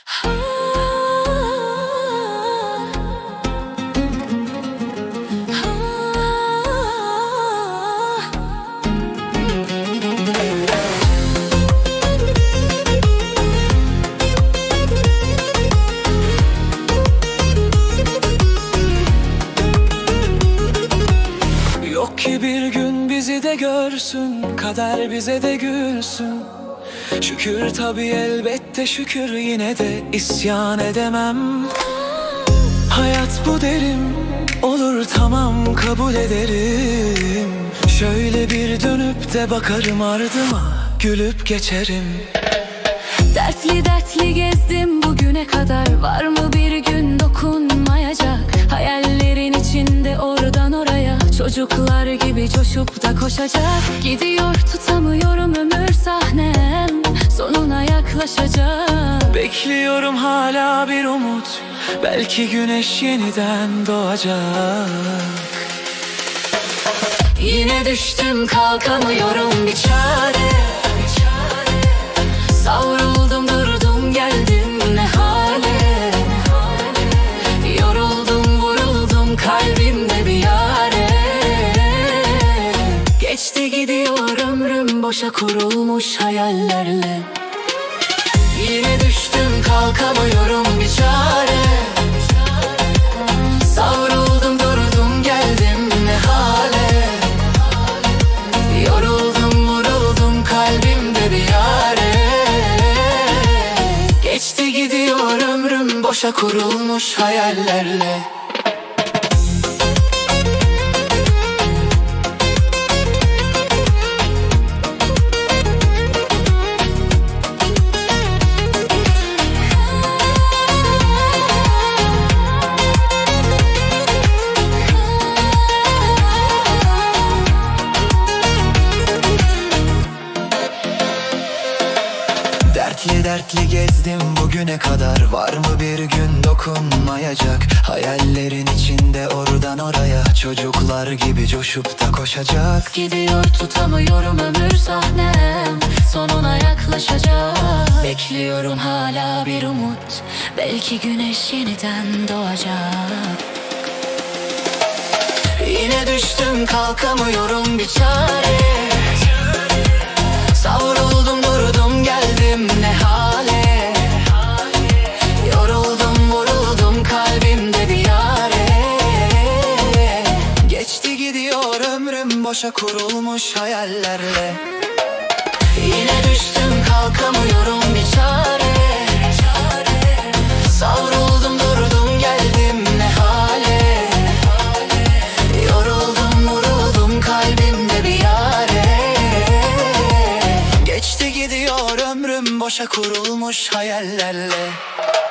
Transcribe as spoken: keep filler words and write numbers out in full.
Yok ki bir gün bizi de görsün, kader bize de gülsün. Şükür tabii, elbette şükür, yine de isyan edemem. Hayat bu derim, olur tamam kabul ederim. Şöyle bir dönüp de bakarım ardıma, gülüp geçerim. Dertli dertli gezdim bugüne kadar, var mı bir gün dokunmayacak? Hayallerin içinde oradan oraya, çocuklar gibi coşup da koşacak. Gidiyor tutamıyorum ömür sahnem, sonuna yaklaşacak. Bekliyorum hala bir umut, belki güneş yeniden doğacak. Yine düştüm kalkamıyorum bir çare, savruldum durdum geldim ne hale. Yoruldum vuruldum kalbimde bir yare. Geçti gidiyor ömrüm boşa kurulmuş hayallerle. Yine düştüm kalkamıyorum bir çare, savruldum durdum geldim ne hale. Yoruldum vuruldum kalbimde bir yare. Geçti gidiyor ömrüm boşa kurulmuş hayallerle. Dertli dertli gezdim bugüne kadar, var mı bir gün dokunmayacak? Hayallerin içinde oradan oraya, çocuklar gibi coşup da koşacak. Gidiyor tutamıyorum ömür sahnem, sonuna yaklaşacak. Bekliyorum hala bir umut, belki güneş yeniden doğacak. Yine düştüm kalkamıyorum bir çare, savruldum durdum geldim ne hale. Yoruldum vuruldum kalbimde bir yare. Geçti gidiyor ömrüm boşa kurulmuş hayallerle. Yine düştüm kalkamıyorum bir çare, savruldum durdum geldim ne hale. Yoruldum vuruldum kalbimde bir yare. Geçti gidiyor ömrüm boşa kurulmuş hayallerle.